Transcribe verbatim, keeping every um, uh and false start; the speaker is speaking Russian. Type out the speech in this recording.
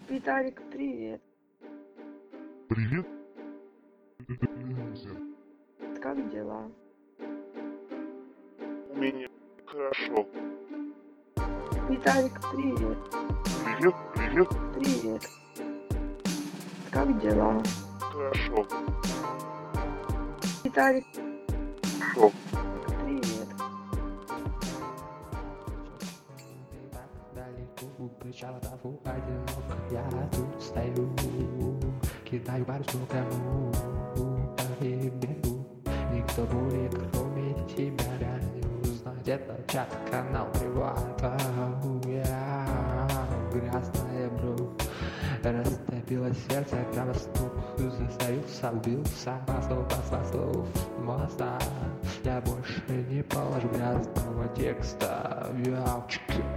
Виталик, привет. Привет. Как дела? У меня хорошо. Виталик, привет. Привет, привет. Привет. Как дела? Хорошо. Виталик, Хорошо. привет. Далеко кричала траву, одинок я тут стою, кидаю барышню кому и бегу. Никто более, кроме тебя, не узнать. Это чат-канал Привата. Я грязная бровь растопило сердце, прямо стук засорился, убился слов, слов моста. Я больше не положу грязного текста. Вявчики.